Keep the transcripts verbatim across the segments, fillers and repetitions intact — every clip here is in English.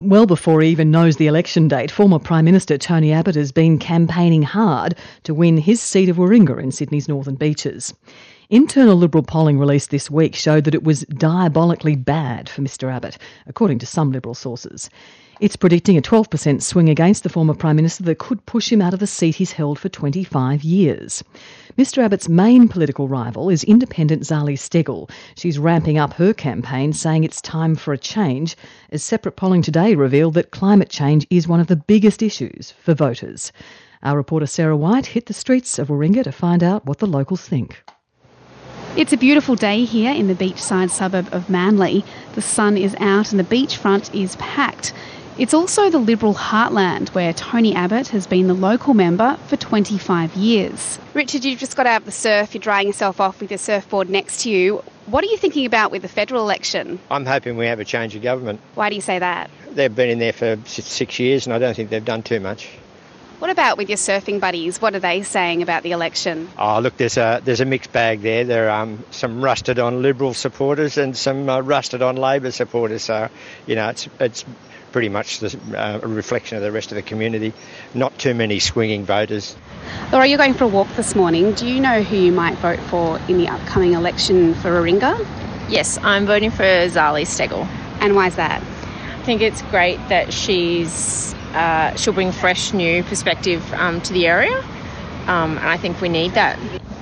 Well before he even knows the election date, former Prime Minister Tony Abbott has been campaigning hard to win his seat of Warringah in Sydney's Northern Beaches. Internal Liberal polling released this week showed that it was diabolically bad for Mr Abbott, according to some Liberal sources. It's predicting a twelve percent swing against the former Prime Minister that could push him out of the seat he's held for twenty-five years. Mr Abbott's main political rival is independent Zali Steggall. She's ramping up her campaign, saying it's time for a change, as separate polling today revealed that climate change is one of the biggest issues for voters. Our reporter Sarah White hit the streets of Warringah to find out what the locals think. It's a beautiful day here in the beachside suburb of Manly. The sun is out and the beachfront is packed. It's also the Liberal heartland where Tony Abbott has been the local member for twenty-five years. Richard, you've just got out of the surf, you're drying yourself off with your surfboard next to you. What are you thinking about with the federal election? I'm hoping we have a change of government. Why do you say that? They've been in there for six years and I don't think they've done too much. What about with your surfing buddies? What are they saying about the election? Oh, look, there's a there's a mixed bag there. There are um, some rusted-on Liberal supporters and some uh, rusted-on Labor supporters. So, you know, it's it's pretty much the, uh, a reflection of the rest of the community. Not too many swinging voters. Laura, you're going for a walk this morning. Do you know who you might vote for in the upcoming election for Warringah? Yes, I'm voting for Zali Steggall. And why is that? I think it's great that she's uh, she'll bring fresh, new perspective um, to the area, um, and I think we need that.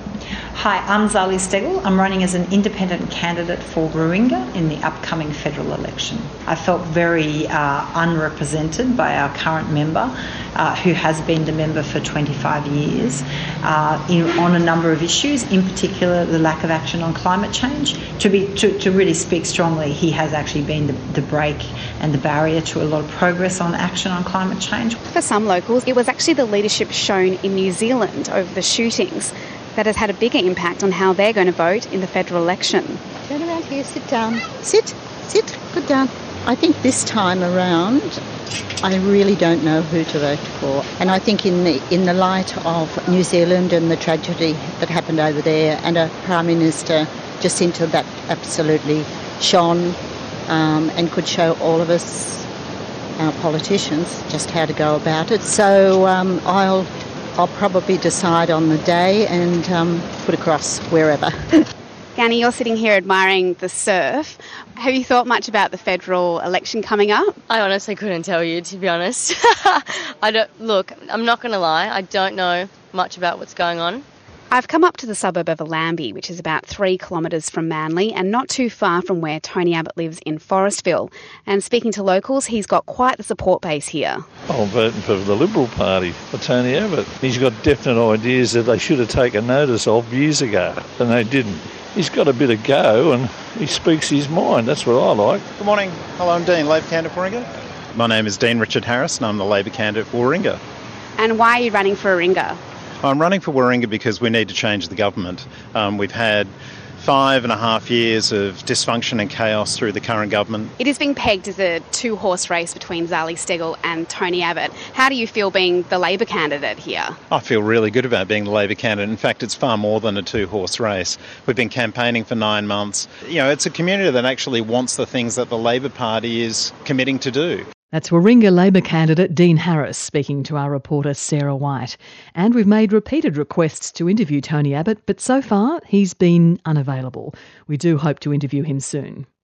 Hi, I'm Zali Steggall. I'm running as an independent candidate for Warringah in the upcoming federal election. I felt very uh, unrepresented by our current member, uh, who has been the member for twenty-five years, uh, in, on a number of issues, in particular the lack of action on climate change. To be to, to really speak strongly, he has actually been the, the brake and the barrier to a lot of progress on action on climate change. For some locals, it was actually the leadership shown in New Zealand over the shootings that has had a bigger impact on how they're going to vote in the federal election. Turn around here, sit down. Sit, sit, good down. I think this time around, I really don't know who to vote for. And I think in the in the light of New Zealand and the tragedy that happened over there, and a Prime Minister, Jacinta, that absolutely shone um, and could show all of us, our politicians, just how to go about it. So um, I'll... I'll probably decide on the day and um, put across wherever. Ganni, you're sitting here admiring the surf. Have you thought much about the federal election coming up? I honestly couldn't tell you, to be honest. I don't look. I'm not going to lie. I don't know much about what's going on. I've come up to the suburb of Allambie, which is about three kilometres from Manly and not too far from where Tony Abbott lives in Forestville. And speaking to locals, he's got quite the support base here. I'm voting for the Liberal Party, for Tony Abbott. He's got definite ideas that they should have taken notice of years ago, and they didn't. He's got a bit of go and he speaks his mind. That's what I like. Good morning. Hello, I'm Dean, Labor candidate for Warringah. My name is Dean Richard Harris and I'm the Labor candidate for Warringah. And why are you running for Warringah? I'm running for Warringah because we need to change the government. Um, we've had five and a half years of dysfunction and chaos through the current government. It is being pegged as a two-horse race between Zali Steggall and Tony Abbott. How do you feel being the Labor candidate here? I feel really good about being the Labor candidate. In fact, it's far more than a two-horse race. We've been campaigning for nine months. You know, it's a community that actually wants the things that the Labor Party is committing to do. That's Warringah Labor candidate Dean Harris speaking to our reporter Sarah White. And we've made repeated requests to interview Tony Abbott, but so far he's been unavailable. We do hope to interview him soon.